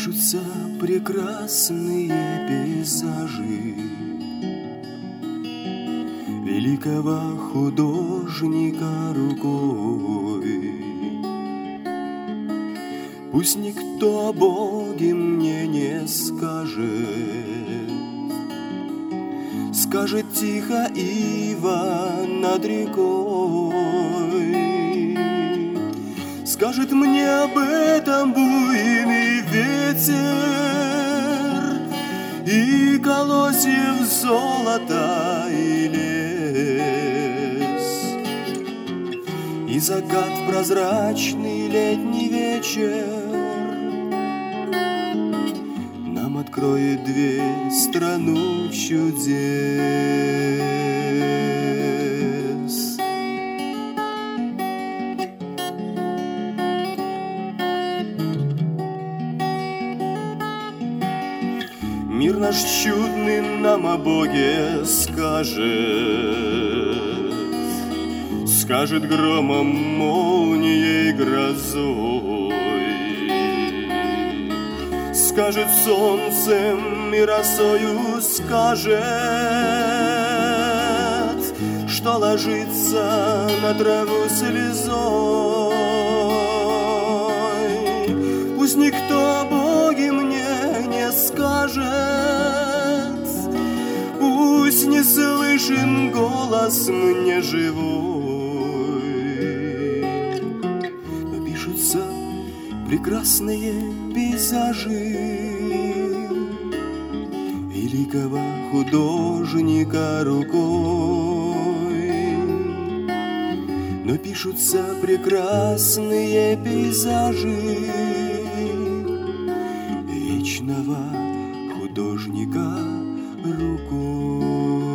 Пишутся прекрасные пейзажи великого художника рукой. Пусть никто о Боге мне не скажет, скажет тихо ива над рекой, скажет мне об этом буйный ветер и колосьев золота и лес, и закат в прозрачный летний вечер нам откроет дверь в страну чудес. Мир наш чудный нам о Боге скажет громом, молнией, грозой, скажет солнцем и росою, скажет, что ложится на траву слезой. Пусть никто о Боге мне не скажет, пусть не слышен голос мне живой, но пишутся прекрасные пейзажи великого художника рукой, но пишутся прекрасные пейзажи вечного художника рукой.